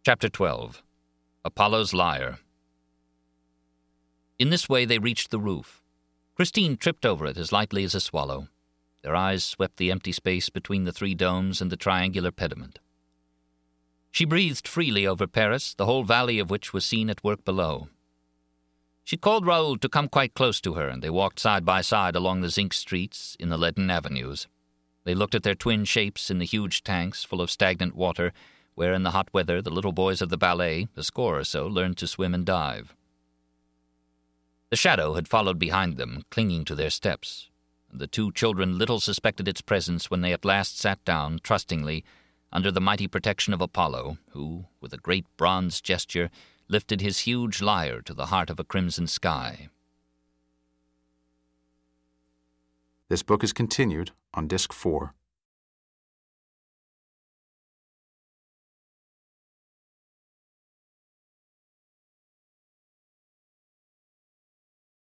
Chapter 12. Apollo's Lyre. In this way they reached the roof. Christine tripped over it as lightly as a swallow. Their eyes swept the empty space between the three domes and the triangular pediment. She breathed freely over Paris, the whole valley of which was seen at work below. She called Raoul to come quite close to her, and they walked side by side along the zinc streets in the leaden avenues. They looked at their twin shapes in the huge tanks full of stagnant water, where in the hot weather the little boys of the ballet, a score or so, learned to swim and dive. The shadow had followed behind them, clinging to their steps. The two children little suspected its presence when they at last sat down, trustingly, under the mighty protection of Apollo, who, with a great bronze gesture, lifted his huge lyre to the heart of a crimson sky. This book is continued on Disc 4.